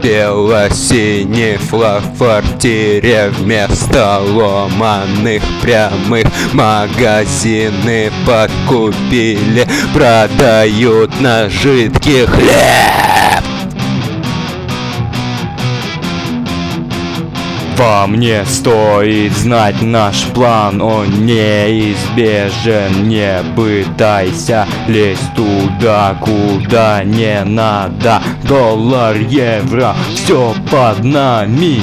бело-синий флаг в квартире. Вместо ломаных прямых магазины подкупили, продают на жидкий хлеб. Вам не стоит знать наш план, он неизбежен. Не пытайся лезть туда, куда не надо. Доллар, евро, все под нами.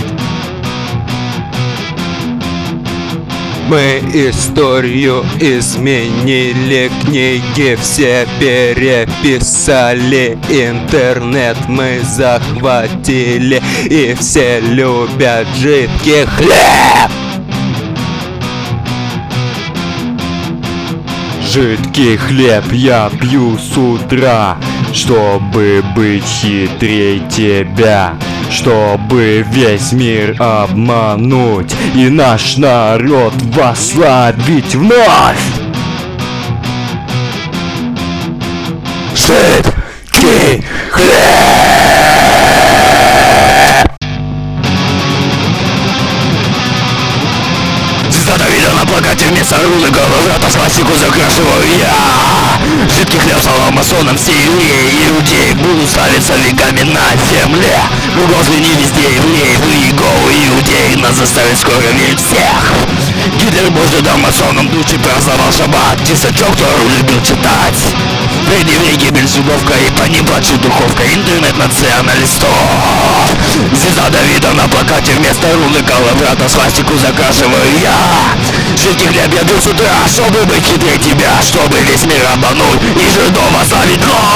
Мы историю изменили, книги все переписали, интернет мы захватили, и все любят жидкий хлеб. Жидкий хлеб я пью с утра, чтобы быть хитрей тебя, чтобы весь мир обмануть и наш народ восславить вновь. Жидкий хлеб! Звезда Давида на плакате вместо руны головрата свастику закрашиваю я. Жидкий хлеб стал масоном всей евреи. Иудеи будут ставиться веками на земле. Кругом звени везде евреи, вы голы иудеи. Нас заставят скоро верить всех. Гитлер божий дал масонам дучи, праздновал шаббат. Тесачок, который любил читать. Перед еврей гибель судовка, и по ним плачет духовка. Интернет националистов. Звезда Давида на плакате вместо руны коловрата свастику закрашиваю я. Жидкий хлеб я пью с утра, чтобы быть хитрее тебя, чтобы весь мир обмануть и жидов оставить вновь.